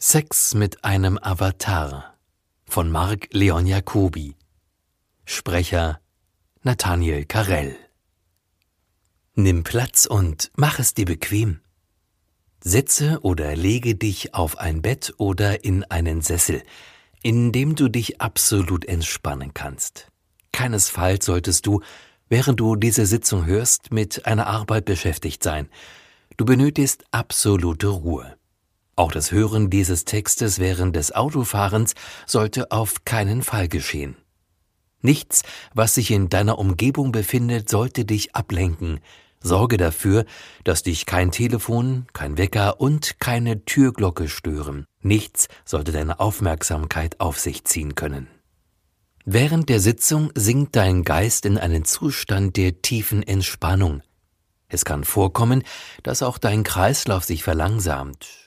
Sex mit einem Avatar von Marc Leon Jacobi. Sprecher Nathaniel Karell. Nimm Platz und mach es dir bequem. Setze oder lege dich auf ein Bett oder in einen Sessel, in dem du dich absolut entspannen kannst. Keinesfalls solltest du, während du diese Sitzung hörst, mit einer Arbeit beschäftigt sein. Du benötigst absolute Ruhe. Auch das Hören dieses Textes während des Autofahrens sollte auf keinen Fall geschehen. Nichts, was sich in deiner Umgebung befindet, sollte dich ablenken. Sorge dafür, dass dich kein Telefon, kein Wecker und keine Türglocke stören. Nichts sollte deine Aufmerksamkeit auf sich ziehen können. Während der Sitzung sinkt dein Geist in einen Zustand der tiefen Entspannung. Es kann vorkommen, dass auch dein Kreislauf sich verlangsamt.